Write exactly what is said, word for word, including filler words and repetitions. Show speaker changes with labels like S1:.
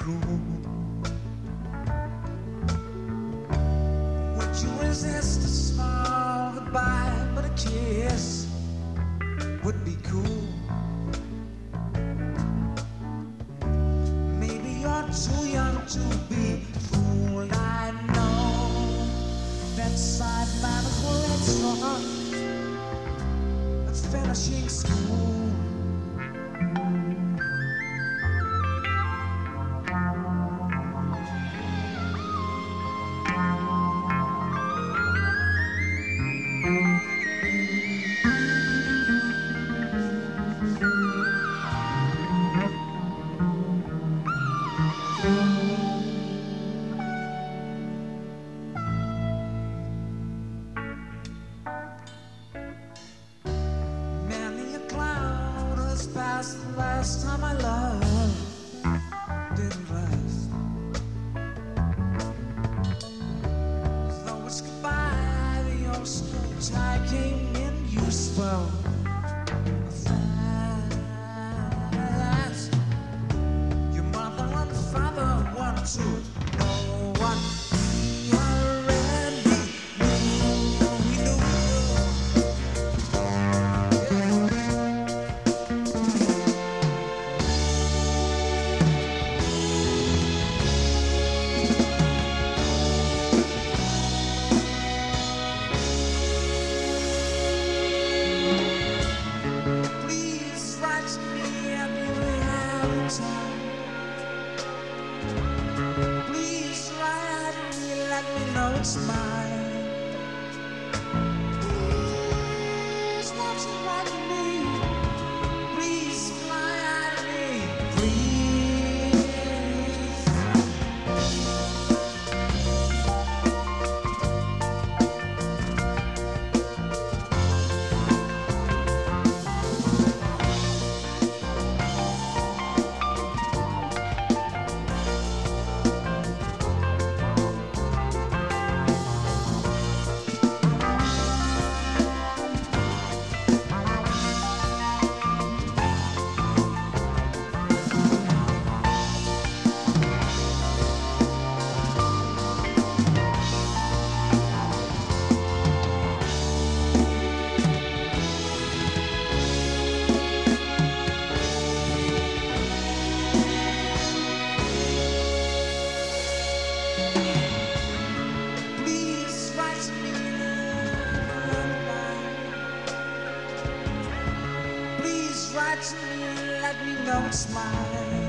S1: cool. Would you resist a small goodbye, but a kiss would be cool. Maybe you're too young to be fooled. I know that side man who lets on finishing school. The last time I loved didn't last. Though it's goodbye, the old school tie came in useful fast. Your mother and father want to know what we already knew. We knew. Please write me, let me know it's mine. Please won't you write me? Please fly out of me, please. Write to me, let me know it's mine.